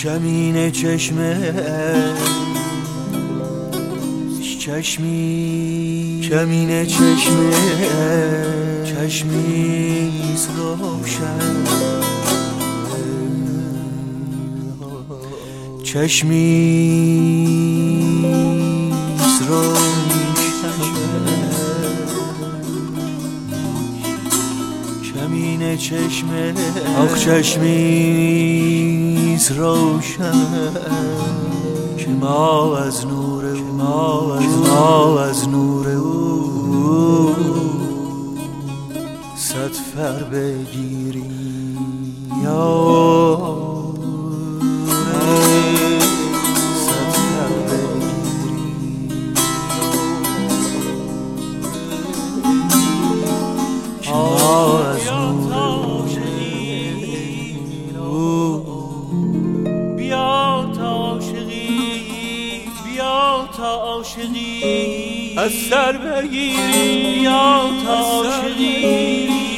کمین چشمه کمین چشمه چشمیز روشن چشمیز روشن کمین چشمه آخ چشمیز روشن که ما از نور او صد فر بگیریم صد فر بگیریم که ما از نور او بیا تا عاشقی از سر بگیری بیا تا عاشقی